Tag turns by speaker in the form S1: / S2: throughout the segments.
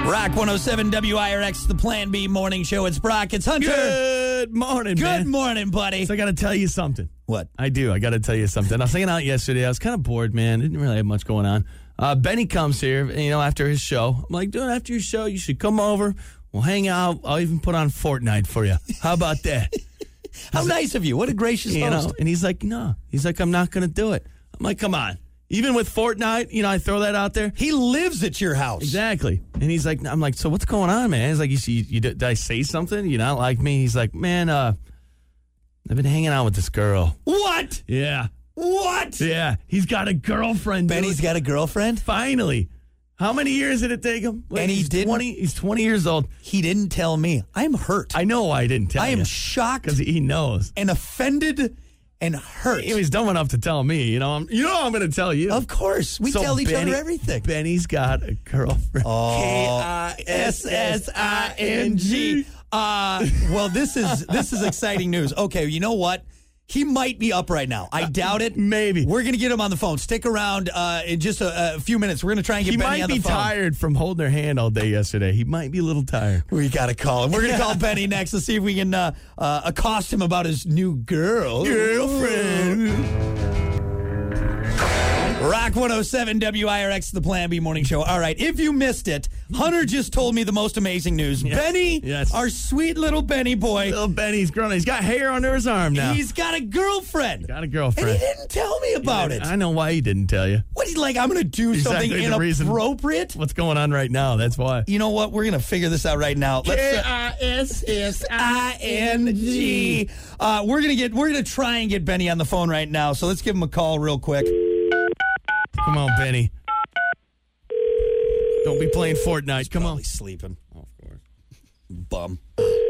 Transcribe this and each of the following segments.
S1: Rock 107 WIRX, the Plan B morning show. It's Brock. It's Hunter.
S2: Good morning, man.
S1: Good morning, buddy.
S2: So I got to tell you something.
S1: What?
S2: I do. I got to tell you something. I was hanging out yesterday. I was kind of bored, man. Didn't really have much going on. Benny comes here, after his show. I'm like, dude, after your show, you should come over. We'll hang out. I'll even put on Fortnite for you. How about that?
S1: How nice of you. What a gracious host.
S2: And he's like, no. He's like, I'm not going to do it. I'm like, come on. Even with Fortnite, I throw that out there.
S1: He lives at your house.
S2: Exactly. And he's like, I'm like, so what's going on, man? He's like, did I say something? You not like me? He's like, man, I've been hanging out with this girl.
S1: What?
S2: Yeah.
S1: What?
S2: Yeah. He's got a girlfriend.
S1: Benny's got a girlfriend?
S2: Finally. How many years did it take him?
S1: And
S2: he's 20. He's 20 years old.
S1: He didn't tell me. I'm hurt.
S2: I know why he didn't tell you.
S1: I am shocked.
S2: Because he knows.
S1: And offended and hurt.
S2: He's dumb enough to tell me. I'm going to tell you.
S1: Of course. We tell each other everything.
S2: Benny's got a girlfriend.
S1: Oh. Kissing. Well, this is exciting news. Okay, you know what? He might be up right now. I doubt it.
S2: Maybe.
S1: We're going to get him on the phone. Stick around in just a few minutes. We're going to try and get Benny on the phone.
S2: He might be tired from holding her hand all day yesterday. He might be a little tired.
S1: We got to call him. We're going to call Benny next to see if we can accost him about his new girlfriend. Rock 107 WIRX, the Plan B morning show. All right, if you missed it, Hunter just told me the most amazing news. Yes. Benny, our sweet little Benny boy.
S2: Little Benny's grown. He's got hair under his arm now.
S1: He's got a girlfriend.
S2: And he didn't
S1: tell me about it.
S2: I know why he didn't tell you.
S1: What, he's like, I'm going to do something inappropriate?
S2: What's going on right now? That's why.
S1: You know what? We're going to figure this out right now. Kissing. We're going to try and get Benny on the phone right now. So let's give him a call real quick.
S2: Come on, Benny. Don't be playing Fortnite.
S1: He's
S2: Come on.
S1: Probably sleeping.
S2: Oh, of course.
S1: Bum.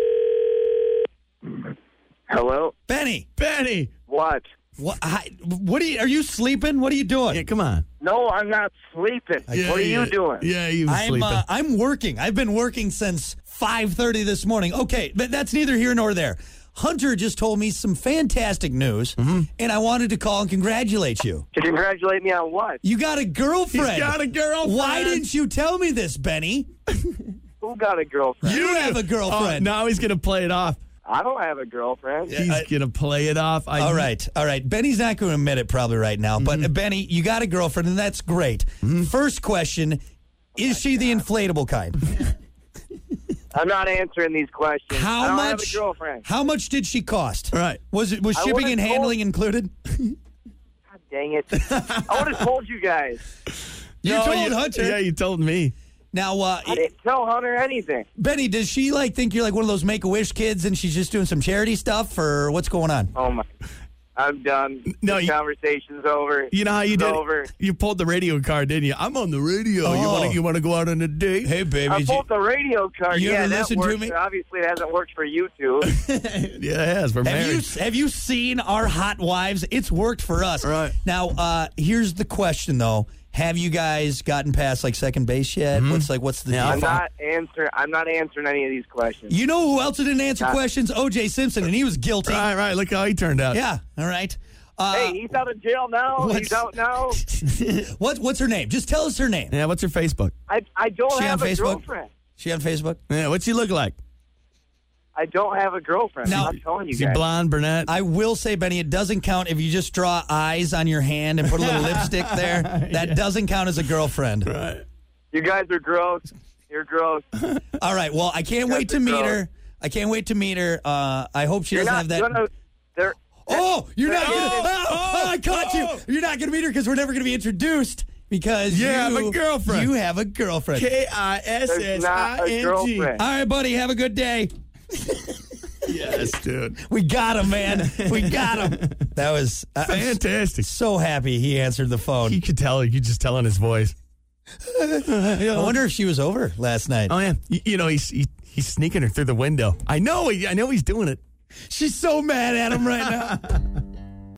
S3: Hello?
S1: Benny.
S3: What?
S1: What are you sleeping? What are you doing?
S2: Yeah, come on.
S3: No, I'm not sleeping. What are you doing?
S2: Yeah, you sleeping.
S1: I'm working. I've been working since 5:30 this morning. Okay, but that's neither here nor there. Hunter just told me some fantastic news, and I wanted to call and congratulate you.
S3: To congratulate me on what?
S1: You got a girlfriend.
S2: He's got a girlfriend.
S1: Why didn't you tell me this, Benny?
S3: Who got a girlfriend?
S1: You have a girlfriend.
S2: Now he's going to play it off.
S3: I don't have a girlfriend.
S2: He's going to play it off.
S1: All right. Benny's not going to admit it probably right now, but Benny, you got a girlfriend, and that's great. First question, is she the inflatable kind?
S3: I'm not answering these questions. I don't have a girlfriend.
S1: How much did she cost?
S2: Right.
S1: Was shipping and handling included?
S3: God dang it. I would have told you guys.
S1: You told Hunter.
S2: Yeah, you told me.
S1: Now,
S3: I didn't tell Hunter anything.
S1: Benny, does she think you're like one of those Make-A-Wish kids and she's just doing some charity stuff, or what's going on?
S3: Oh, my. I'm done. The conversation's over.
S2: You know how you did
S3: over.
S2: You pulled the radio card, didn't you? I'm on the radio.
S1: Oh.
S2: You want to go out on a date?
S1: Hey, baby.
S3: I pulled the radio card.
S1: You ever
S3: that
S1: listen
S3: works.
S1: to me?
S3: Obviously, it hasn't worked for you two.
S2: Yeah, it has. We're married.
S1: Have you seen our hot wives? It's worked for us.
S2: Right.
S1: Now, here's the question, though. Have you guys gotten past second base yet? What's the deal?
S3: I'm not answering any of these questions.
S1: You know who else didn't answer questions? O.J. Simpson, and he was guilty.
S2: Right. Look how he turned out.
S1: Yeah. All right.
S3: Hey, he's out of jail now. He's out now.
S1: What's her name? Just tell us her name.
S2: Yeah, what's her Facebook?
S3: I don't
S1: She
S3: have
S1: on
S3: a
S1: Facebook?
S3: girlfriend.
S1: She on Facebook?
S2: Yeah, what's she look like?
S3: I don't have a girlfriend.
S1: Now-
S3: I'm telling you
S2: Is she
S3: guys.
S2: blonde, brunette?
S1: I will say, Benny, it doesn't count if you just draw eyes on your hand and put a little lipstick there. That doesn't count as a girlfriend.
S2: Right.
S3: You guys are gross. You're gross.
S1: All right. Well, I can't wait to meet her. I hope she doesn't have that. You're not going to. I caught you. You're not going to meet her because we're never going to be introduced because
S2: You have a girlfriend.
S1: You have a girlfriend.
S3: There's not a girlfriend.
S1: All right, buddy. Have a good day.
S2: Yes, dude.
S1: We got him, man. We got him. That was
S2: Fantastic.
S1: I'm so happy he answered the phone.
S2: You could tell. You could just tell in his voice.
S1: I wonder if she was over last night.
S2: Oh, yeah. He's sneaking her through the window. I know he's doing it.
S1: She's so mad at him right now.